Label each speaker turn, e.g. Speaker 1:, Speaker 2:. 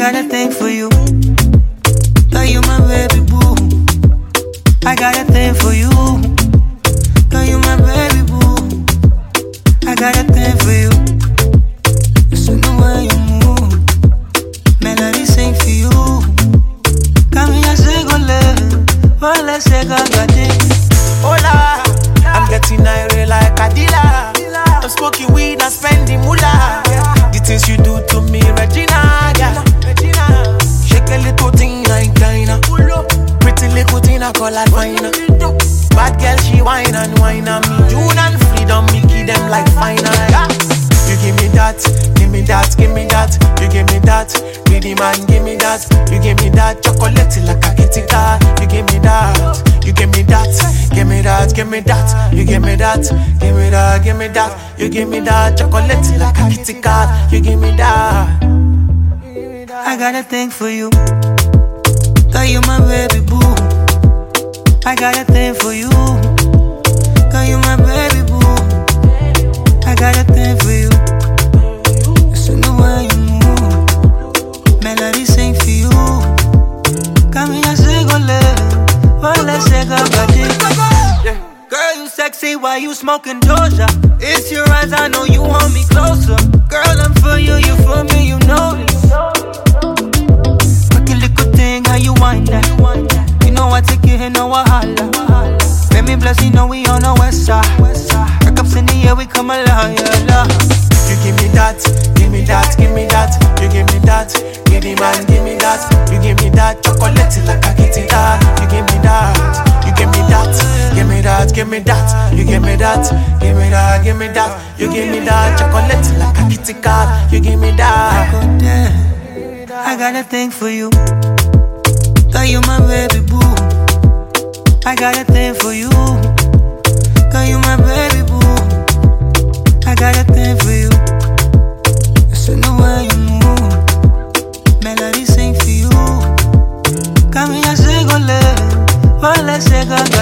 Speaker 1: got a thing for you. Girl, you my baby boo. I got a thing for you. Girl, you my baby boo. I got a thing for you. Listen to the way you move. Melody sing for you. Come here, say go live. Well, let's say go got it.
Speaker 2: Hola, I'm getting irate like a dealer. I'm smoking weed and spending moolah. The things you do to me, Regina, yeah. Shake a little thing like China. Pretty little thing I call her fine. Bad girl, she whine and whine on me. June and freedom, me give them like fine. Yeah. You give me that, give me that, give me that. You give me that, greedy man, give me that. You give me that, chocolate like a kitty cat. You give me that, you give me that, give me that, give me that. You give me that, give me that, give me that. You give me that, chocolate like a kitty cat. You give me that.
Speaker 1: I got a thing for you. Girl, you my baby boo. I got a thing for you. Girl, you my baby boo. I got a thing for you. Listen to the way you move. Melody sing for you. Come here, say go live. Well, let's say go got it. Girl, you sexy while you smoking Doja. It's your eyes, I know you want me closer. Girl, I'm for you, you for me, you know this. Fucking little thing, how you wind that. You know I take you here, no wahala. Let me bless you, know we on the west side. Breakups in the air, we come alive, yeah, love.
Speaker 2: You give me that, give me that, give me that. You give me that, give me man, give me that. You give me that, chocolate like a kitty cat. You give me that, you give me that, give me that, give me that. You give me that, give me that, give me that. You give me that, chocolate like a kitty cat. You give me that.
Speaker 1: I got a thing for you. Girl, you my baby boo. I got a thing for you. Girl, you my baby boo. I got a thing for you. Listen to the way you move. Melody sing for you. Come here, say go live. Well, let's say go.